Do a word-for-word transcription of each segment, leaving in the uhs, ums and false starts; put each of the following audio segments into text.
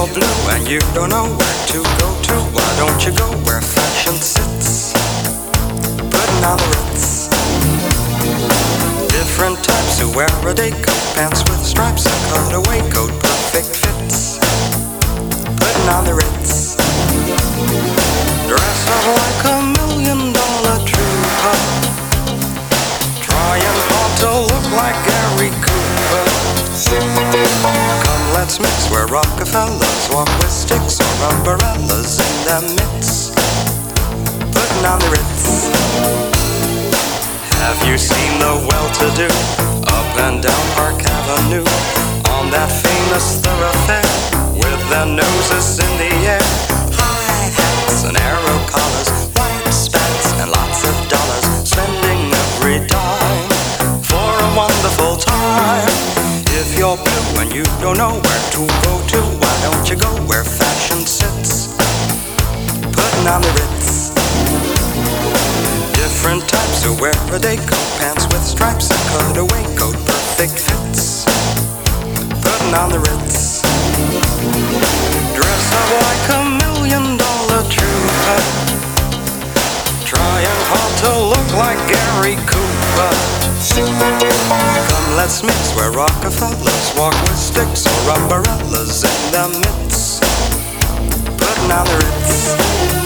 you're blue and you don't know where to go to, why don't you go where fashion sits? Putting on the Ritz. Different types who wear a day coat, pants with stripes, a cutaway coat, perfect fits. Putting on the Ritz. Dressed up like a million dollar trooper, trying hard to look like Gary Cooper. Come, let's mix where Rockefellers walk with sticks or umbrellas in their midst. Putting on the Ritz. Have you seen the well-to-do up and down Park Avenue on that famous thoroughfare with their noses in the air? High hats and arrow collars, white spats and lots of dollars, spending every dime for a wonderful time. If you're blue and you don't know where to go to, why don't you go where fashion sits? Putting on the Ritz. Different types who wear a day coat, pants with stripes, a cutaway coat, perfect fits. Putting on the Ritz. Dress up like a million dollar trooper, trying hard to look like Gary Cooper. Come, let's mix where Rockefellers walk with sticks or umbrellas in their midst. Putting on the Ritz.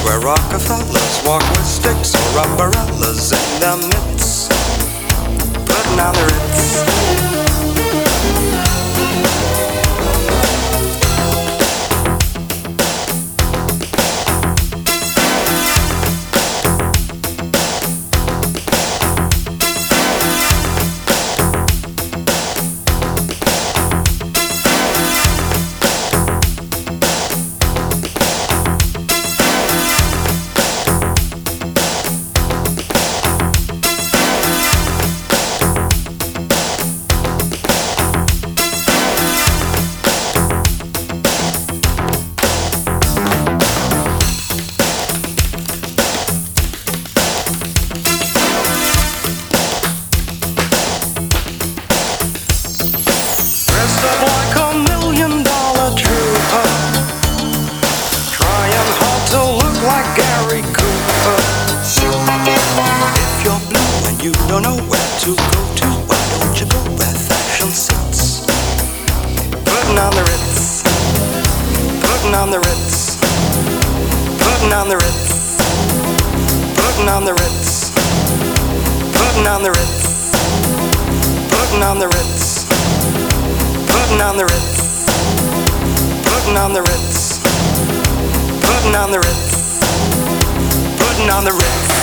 where Rockefellers walk with sticks or umbrellas in their mitts, putting on the Ritz. Like a million dollar trooper, trying hard to look like Gary Cooper. If you're blue and you don't know where to go to, why don't you go where fashion sits? Putting on the Ritz, putting on the Ritz, putting on the Ritz, putting on the Ritz, putting on the Ritz, putting on the Ritz. Putting on the Ritz, putting on the Ritz, putting on the Ritz, putting on the Ritz.